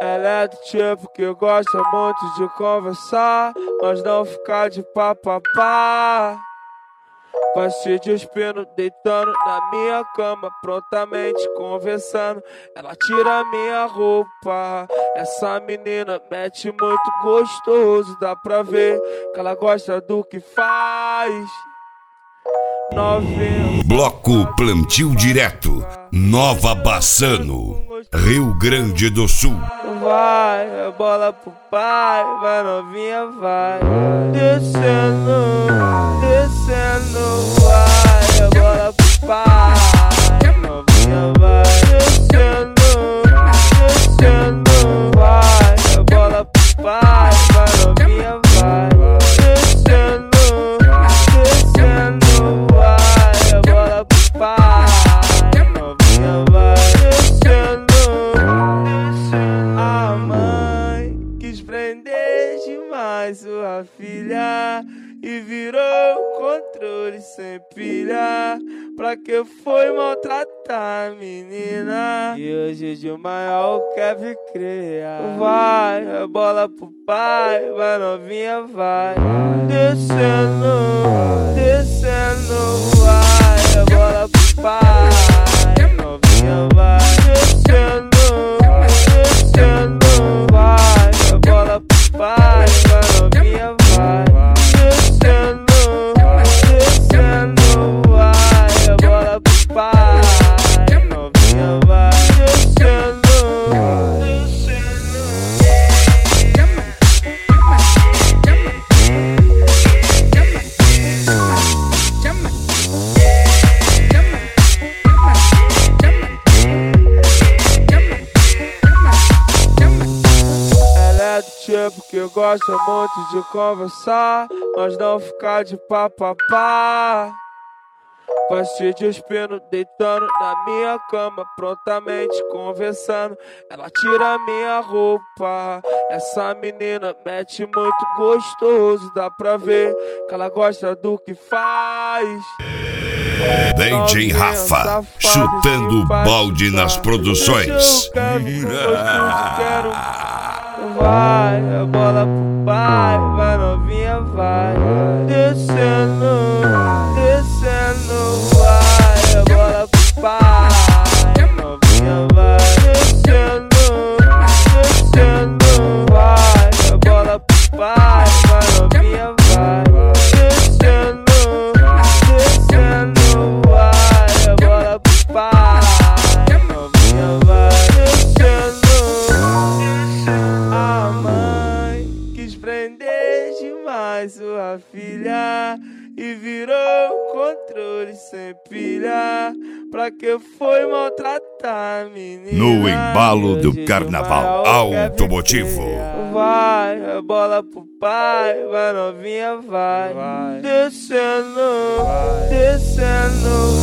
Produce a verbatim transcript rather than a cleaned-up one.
Ela é do tipo que gosta muito de conversar, mas não ficar de papapá. Vai se despindo, deitando na minha cama, prontamente conversando. Ela tira minha roupa. Essa menina mete muito gostoso, dá pra ver que ela gosta do que faz. Novinha. Bloco Plantio Direto, Nova Bassano, Rio Grande do Sul. Vai, é bola pro pai, vai novinha, vai. Descendo, descendo, vai, é bola pro pai, novinha, vai. Descendo, descendo, vai, é bola pro pai, vai novinha, vai. Descendo, descendo, vai, é bola pro pai, novinha, vai. Descendo. A mãe quis prender demais sua filha e virou controle sem pilha. Pra que foi maltratar a menina? E hoje de maior quer criar. Vai, é bola pro pai, vai novinha, vai. Descendo, descendo, vai, é bola pro pai, novinha, vai. Descendo, descendo, vai, é bola pro pai, vai novinha, vai. Descendo, descendo, vai, é bola pro pai, novinha, vai. Descendo, tipo que gosta muito de conversar, mas não ficar de papapá. Vai se despindo, deitando na minha cama, prontamente conversando. Ela tira minha roupa. Essa menina mete muito gostoso, dá pra ver que ela gosta do que faz. D J Rafa, chutando balde nas produções. Vai, é bola pro pai, vai novinha, vai. Descendo, descendo, vai, é bola pro pai, novinha, vai. Descendo, descendo, vai, é bola pro pai, vai novinha, vai. Descendo, descendo, vai, é bola pro pai, novinha, vai. Descendo. A mãe quis prender demais sua filha e virou controle sem pilha. Pra que foi maltratar a menina? No embalo do carnaval automotivo. Vai, é bola pro pai, vai novinha, vai. Descendo, descendo,